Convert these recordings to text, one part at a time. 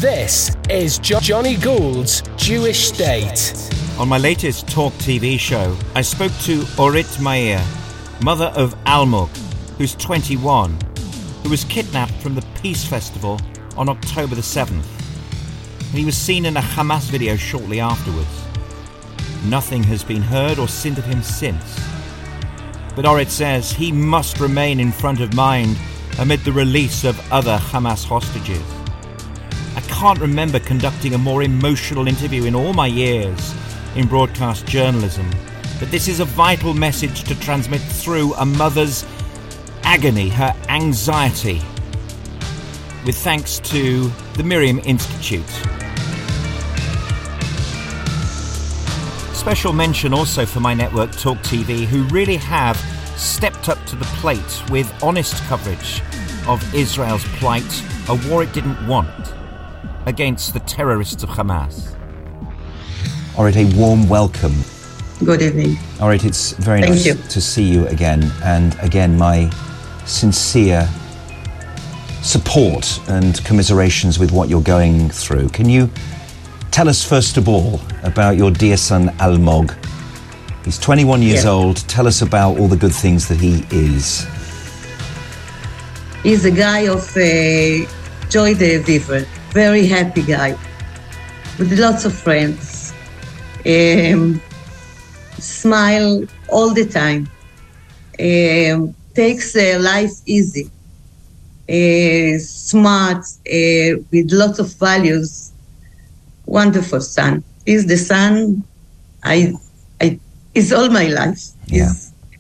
This is Johnny Gould's Jewish State. On my latest Talk TV show, I spoke to Orit Meir, mother of Almog, who's 21, who was kidnapped from the Peace Festival on October the 7th. And he was seen in a Hamas video shortly afterwards. Nothing has been heard or seen of him since. But Orit says he must remain in front of mind amid the release of other Hamas hostages. I can't remember conducting a more emotional interview in all my years in broadcast journalism, but this is a vital message to transmit through a mother's agony, her anxiety, with thanks to the Miriam Institute. Special mention also for my network Talk TV, who really have stepped up to the plate with honest coverage of Israel's plight, a war it didn't want, against the terrorists of Hamas. Orit, a warm welcome. Good evening. Orit, it's very nice to see you again. And again, my sincere support and commiserations with what you're going through. Can you tell us, first of all, about your dear son, Almog? He's 21 years old. Tell us about all the good things that he is. He's a guy of joy de vivre, very happy guy, with lots of friends. Smile all the time. Takes life easy. Smart, with lots of values. Wonderful son. He's the son is all my life. Yeah.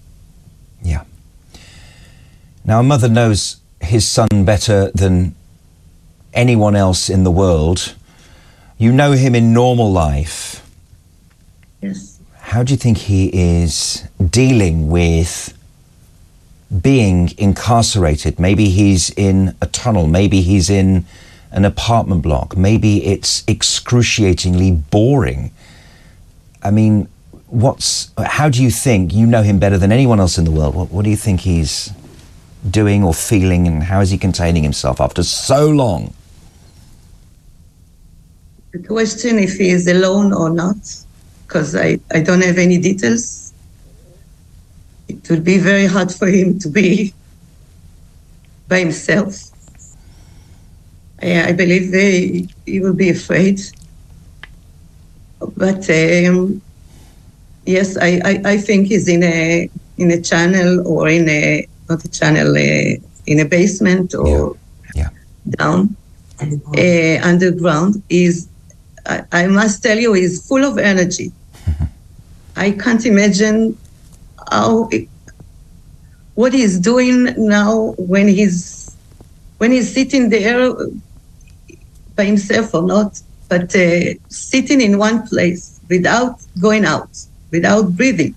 Now, a mother knows his son better than anyone else in the world. You know him in normal life. Yes. How do you think he is dealing with being incarcerated? Maybe he's in a tunnel, maybe he's in an apartment block, maybe it's excruciatingly boring. I mean, how do you think, you know him better than anyone else in the world, what do you think he's doing or feeling, and how is he containing himself after so long? The question if he is alone or not, because I don't have any details. It would be very hard for him to be by himself. I believe he will be afraid. But yes, I think he's in a channel, or in a not a channel, in a basement or down underground. I must tell you, he's full of energy. I can't imagine what he's doing now when he's sitting there by himself or not, but sitting in one place without going out, without breathing,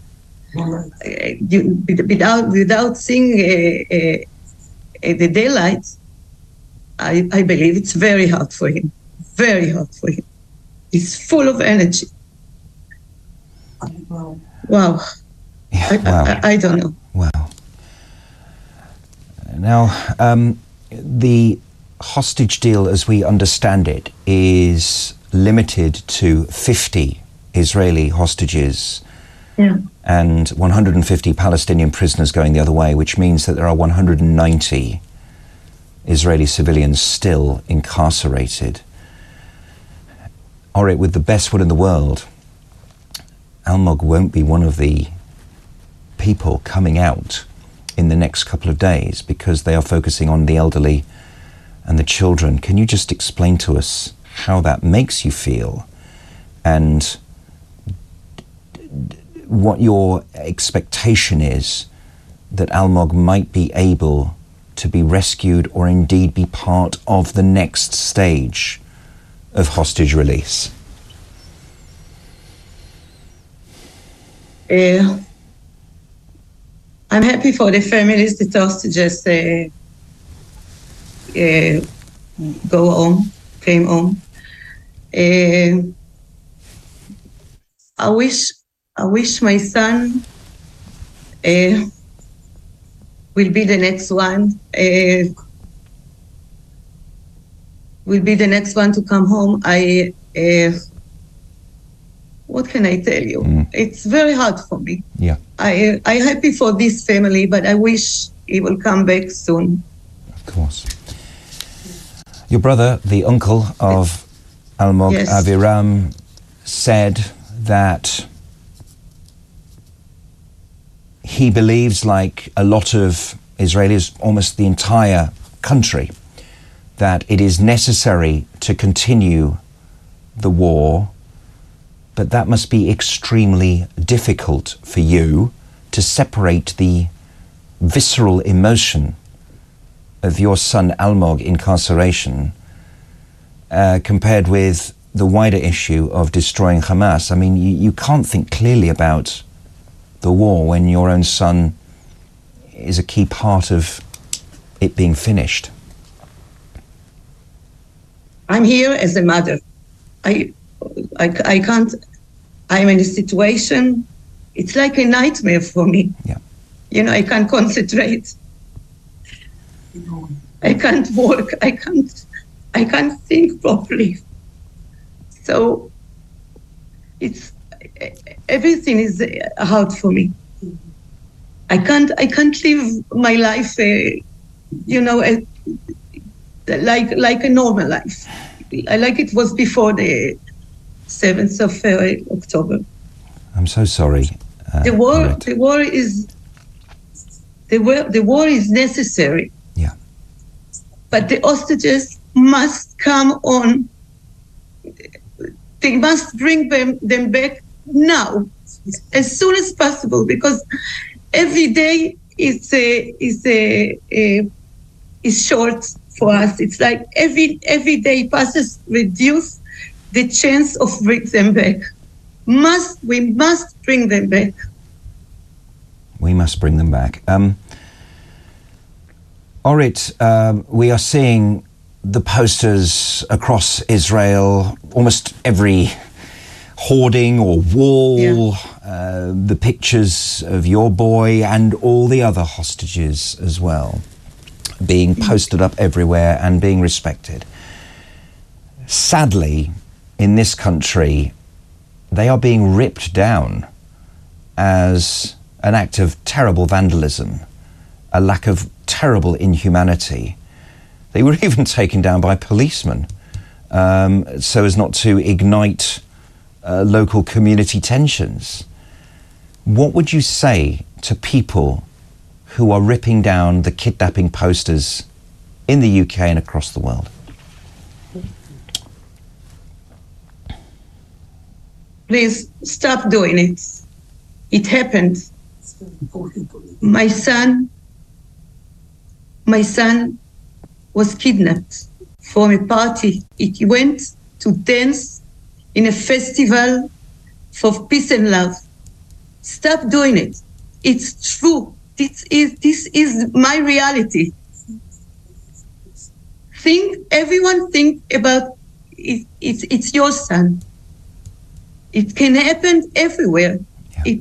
without seeing the daylight. I believe it's very hard for him. Very hard for him. He's full of energy. Wow. Yeah, wow. I don't know. Wow. Now, the hostage deal, as we understand it, is limited to 50 Israeli hostages and 150 Palestinian prisoners going the other way, which means that there are 190 Israeli civilians still incarcerated. Orit, with the best will in the world, Almog won't be one of the people coming out in the next couple of days because they are focusing on the elderly and the children. Can you just explain to us how that makes you feel and what your expectation is that Almog might be able to be rescued or indeed be part of the next stage of hostage release? I'm happy for the families that hostages came home. I wish my son will be the next one. will be the next one to come home. What can I tell you? It's very hard for me. Yeah. I'm happy for this family, but I wish he will come back soon. Of course. Your brother, the uncle of Almog, Yes. Aviram, said that he believes, like a lot of Israelis, almost the entire country, that it is necessary to continue the war, but that must be extremely difficult for you to separate the visceral emotion of your son Almog incarceration compared with the wider issue of destroying Hamas. I mean, you can't think clearly about the war when your own son is a key part of it being finished. I'm here as a mother. I can't. I'm in a situation. It's like a nightmare for me. Yeah. You know, I can't concentrate. I can't work. I can't think properly. So it's everything is hard for me. I can't live my life, like a normal life, like it was before the 7th of October. I'm so sorry. The war is necessary. Yeah. But the hostages must come on. They must bring them back now, as soon as possible, because every day is short for us. It's like every day passes reduce the chance of bring them back. We must bring them back. We must bring them back. Orit, we are seeing the posters across Israel, almost every hoarding or wall, the pictures of your boy and all the other hostages as well, being posted up everywhere and being respected. Sadly, in this country, they are being ripped down as an act of terrible vandalism, a lack of terrible inhumanity. They were even taken down by policemen so as not to ignite local community tensions. What would you say to people who are ripping down the kidnapping posters in the UK and across the world? Please stop doing it. It happened. My son was kidnapped from a party. He went to dance in a festival for peace and love. Stop doing it. It's true. This is my reality. Everyone think about it. It's your son. It can happen everywhere. Yeah.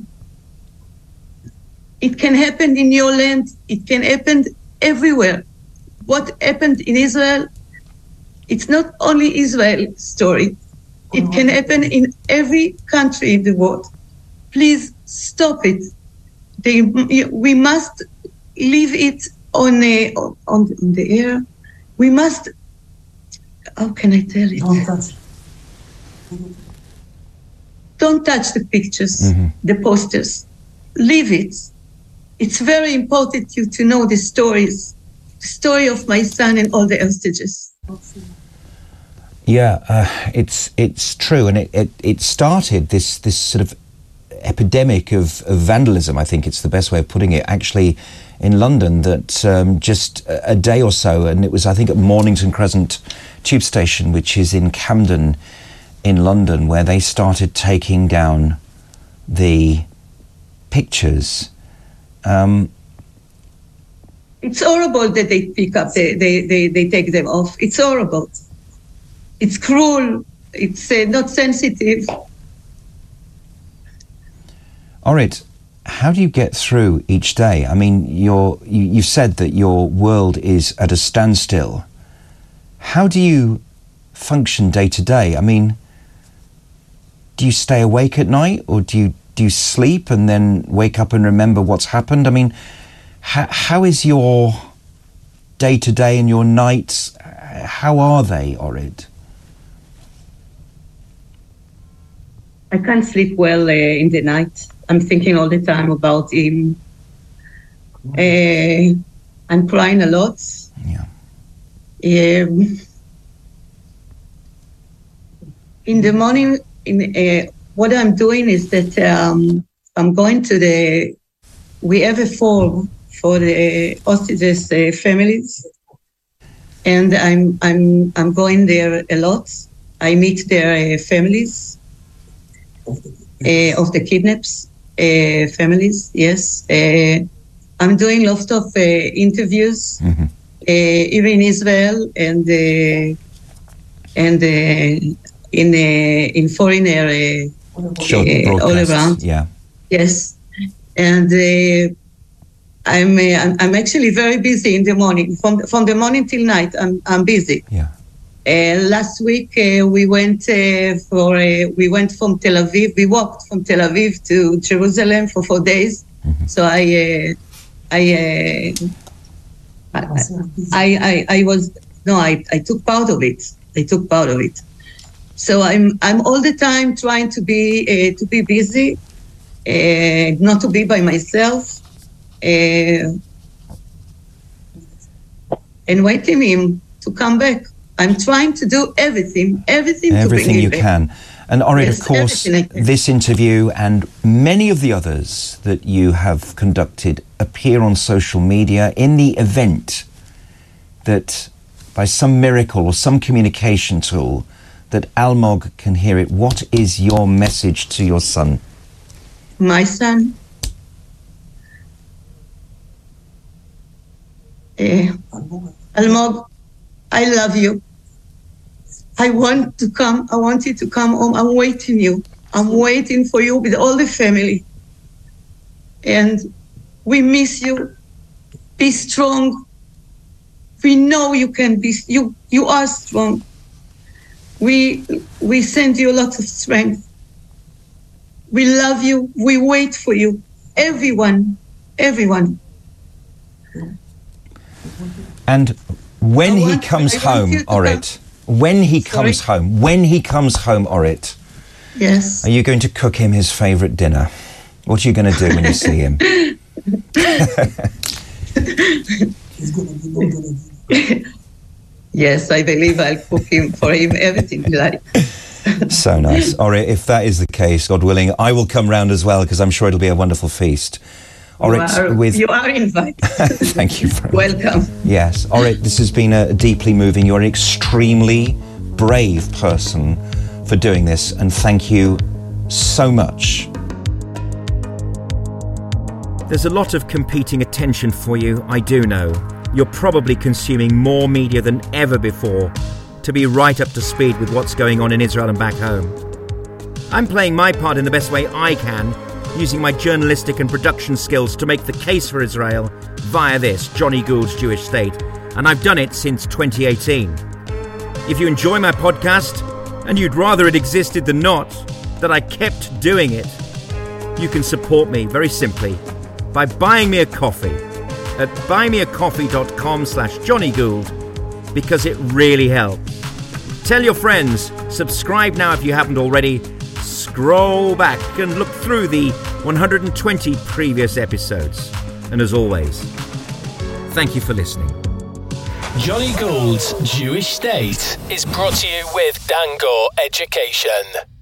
It can happen in your land. It can happen everywhere. What happened in Israel, it's not only Israel's story. It can happen in every country in the world. Please stop it. We must leave it on the air. We must. How can I tell it? Don't touch the pictures, the posters. Leave it. It's very important to know the stories, the story of my son and all the hostages. Yeah, it's true, and it started this sort of epidemic of vandalism. I think it's the best way of putting it. Actually, in London, that just a day or so, and it was, I think, at Mornington Crescent Tube Station, which is in Camden, in London, where they started taking down the pictures. It's horrible that they pick up, they take them off. It's horrible. It's cruel. It's not sensitive. Orit, how do you get through each day? I mean, you said that your world is at a standstill. How do you function day to day? I mean, do you stay awake at night, or do you sleep and then wake up and remember what's happened? I mean, how is your day to day and your nights? How are they, Orit? I can't sleep well in the night. I'm thinking all the time about him. I'm crying a lot. Yeah. In the morning, what I'm doing is that I'm going to we have a forum for the hostages families, and I'm going there a lot. I meet their families of the kidnaps families. Yes, I'm doing lots of interviews, here in Israel and in foreign all around. Yeah. Yes, and I'm actually very busy in the morning. From the morning till night, I'm busy. Yeah. Last week we went we went from Tel Aviv. We walked from Tel Aviv to Jerusalem for 4 days. So I took part of it. So I'm all the time trying to be busy, not to be by myself, and waiting him to come back. I'm trying to do everything to bring him you back. can. And Orit, Yes, of course, everything this interview and many of the others that you have conducted appear on social media in the event that by some miracle or some communication tool that Almog can hear it. What is your message to your son? My son, Almog, I love you. I want you to come home. I'm waiting you. I'm waiting for you with all the family. And we miss you. Be strong. We know you can be. You are strong. We send you a lot of strength. We love you. We wait for you. Everyone. And when he comes home, Orit, when he comes home, Orit, yes, are you going to cook him his favourite dinner? What are you going to do when you see him? Yes, I believe I'll cook for him everything he likes. So nice. Orit, if that is the case, God willing, I will come round as well, because I'm sure it'll be a wonderful feast. Orit, you are invited. Thank you very much. Welcome. Yes. Orit, this has been deeply moving. You're an extremely brave person for doing this, and thank you so much. There's a lot of competing attention for you, I do know. You're probably consuming more media than ever before to be right up to speed with what's going on in Israel and back home. I'm playing my part in the best way I can, using my journalistic and production skills to make the case for Israel via this, Johnny Gould's Jewish State, and I've done it since 2018. If you enjoy my podcast, and you'd rather it existed than not, that I kept doing it, you can support me very simply by buying me a coffee at buymeacoffee.com/Johnny Gould, because it really helps. Tell your friends, subscribe now if you haven't already, scroll back and look through the 120 previous episodes. And as always, thank you for listening. Johnny Gould's Jewish State is brought to you with Dangor Education.